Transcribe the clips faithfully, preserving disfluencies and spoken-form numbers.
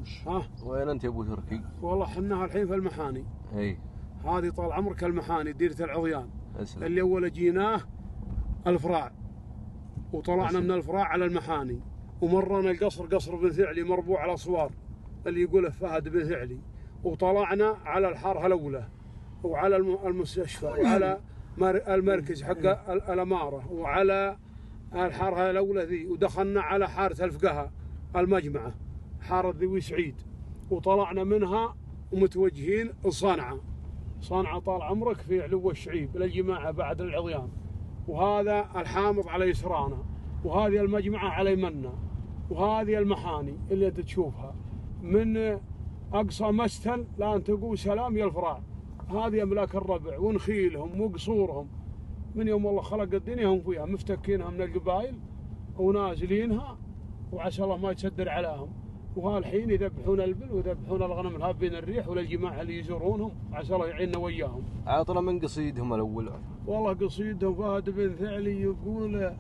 ها وين انت يا ابو تركي؟ والله حناها الحين في المحاني. اي هذه طال عمرك المحاني ديرة العضيان. أسلم. اللي اول جيناه الفراع وطلعنا أسلم. من الفراع على المحاني ومرنا القصر قصر بن ثعلي مربوع على صوار اللي يقوله فهد بن ثعلي، وطلعنا على الحارة الأولى وعلى المستشفى وعلى المركز حق الأمارة وعلى الحارة الأولى ذي، ودخلنا على حارة الفقهة المجمعة حارة ذوي سعيد، وطلعنا منها ومتوجهين لصنعاء. صنعاء طال عمرك في علو الشعيب للجماعة بعد العضيان، وهذا الحامض على يسرانا، وهذه المجمعة على يمنا، وهذه المحاني اللي انت تشوفها من أقصى مستل لأن تقول سلام يا الفراع. هذه أملاك الربع ونخيلهم وقصورهم من يوم الله خلق الدنيا هم فيها، مفتكينها من القبائل ونازلينها وعسى الله ما يتصدر عليهم. وهالحين يذبحون البل ويذبحون الغنم الهابين الريح وللجماعة اللي يزورونهم، عسى الله يعيننا وياهم. عطنا من قصيدهم الأول. والله قصيدهم فهد بن ثعلي يقول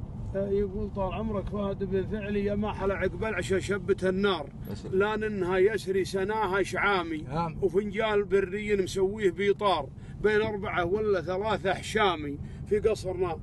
يقول طال عمرك فهد بن ثعلي يا ما حل عقب العشاء شبت النار، لان انها يسري سناها شعامي، وفنجال بري مسويه بيطار بين اربعه ولا ثلاثه حشامي. في قصرنا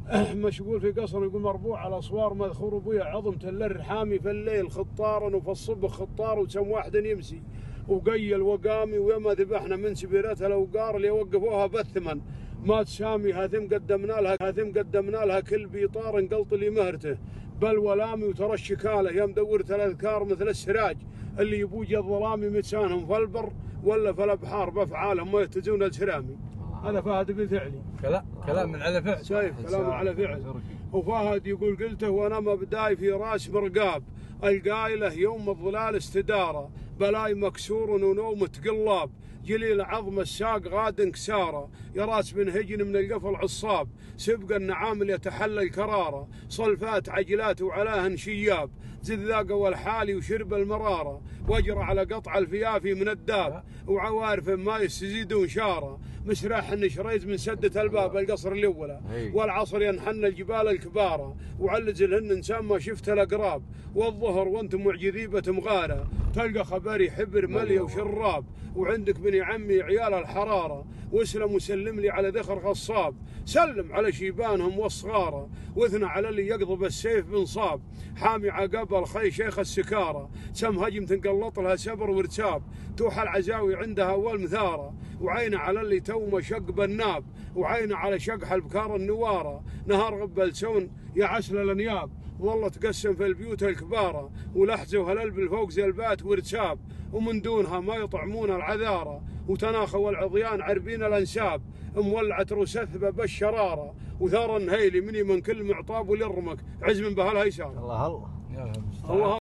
مشغول في قصر يقول مربوع على صوار مذخور ابويا عظم تل الرحامي، في الليل خطارا وفي الصبح خطار وسم واحد يمسي وقيل وقامي، ويما ذبحنا من سبيرتها الاوقار اللي وقفوها بالثمن ما تسامي. هاثم قدمنا لها هاثم قدمنا لها كل بيطار انقلط لي مهرته بل ولامي، وترى الشكاله يا مدورة الاذكار مثل السراج اللي يبوج الظلامي متسانهم في البر ولا في الابحار بافعالهم ما يهتزون السرامي. هذا فهد بن ثعلي. كلام كلام من على فعل. شايف كلام على فعل. وفهد يقول قلته وانا مبداي في راس مرقاب القايله يوم الظلال استداره، بلاي مكسور ونوم تقلاب جليل عظم الساق غاد انكساره، يا راس بن هجن من القفل عصاب سبق النعامل يتحلى الكراره، صلفات عجلات وعلاهن شياب زد ذاق والحالي وشرب المراره، واجرى على قطع الفيافي من الداب وعوارف ما يستزيدون شاره، مسراح نشريت من سدة الباب القصر الاولى والعصر ينحن الجبال الكباره، وعلز الهن انسان ما شفت الاقراب، والظهر وانتم معجذيبه مغاره تلقى خبري حبر ملي وشراب، وعندك بني عمي عيال الحراره واسلم وسلم لي على ذخر غصاب، سلم على شيبانهم والصغاره واثنى على اللي يقضب السيف بنصاب، حامي عقب الخي شيخ السكاره سم هجم تنقلط لها سبر وارتساب، توحى العزاوي عندها والمثاره، وعينه على اللي توم شق بالناب، وعينه على شقح البكار النواره، نهار غبل سون يا عسل الانياب ظل تقسم في البيوت الكباره، ولحزه وهلل فوق زلبات وارتساب، ومن دونها ما يطعمون العذاره، وتناخوا العضيان عربين الانساب، مولعت رسثبه بالشراره، وثار النهيلي مني من كل معطاب ولرمك عزم بهالهيسار. الله الله. الله